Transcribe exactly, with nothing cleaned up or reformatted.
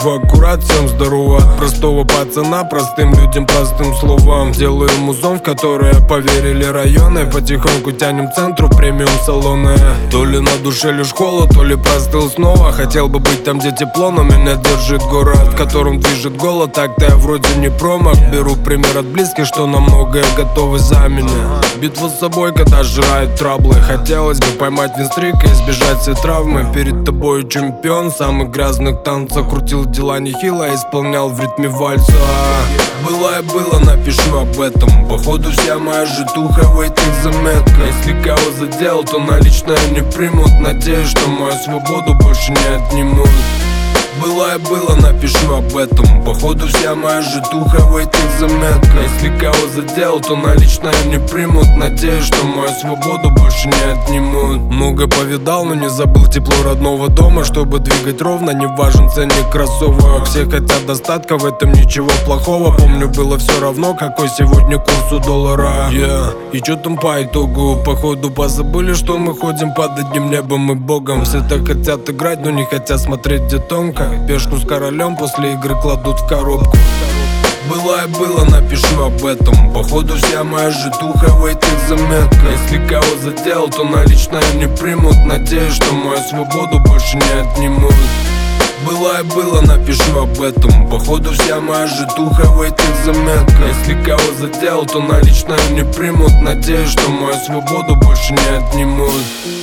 в аккурат, всем здорово. От простого пацана, простым людям, простым словам. Делаю музон, в которое поверили районы. Потихоньку тянем к центру премиум салоны. То ли на душе лишь холод, то ли простыл снова. Хотел бы быть там, где тепло, но меня держит город, которым движет голод. Так-то я вроде не промах. Беру пример от близких, что на многое готовы за меня. Битва с собой, когда жрают траблы. Хотелось бы поймать винстрик и избежать все травмы. Перед тобой чемпион самых грязных танцев. Крутил дела нехило, исполнял в ритме вальса. Было и было, напишу об этом. Походу вся моя житуха в этих заметках. Если кого задел, то наличное не примут. Надеюсь, что мою свободу больше не отнимут. Было и было, напишу об этом. Походу вся моя житуха в этих заметках. Если кого задел, то наличное не примут. Надеюсь, что мою свободу больше не отнимут. Много повидал, но не забыл тепло родного дома. Чтобы двигать ровно, не важен ценник кроссовок. Все хотят достатка, в этом ничего плохого. Помню, было все равно, какой сегодня курс у доллара. yeah. И чё там по итогу? Походу позабыли, что мы ходим под одним небом и богом. Все так хотят играть, но не хотят смотреть, где тонко. Пешку с королем после игры кладут в коробку. Было и было, напишу об этом. Походу вся моя житуха в этих заметках. Если кого задел, то наличное не примут. Надеюсь, что мою свободу больше не отнимут. Было и было, напишу об этом. Походу вся моя житуха в этих заметках. Если кого задел, то наличное не примут. Надеюсь, что мою свободу больше не отнимут.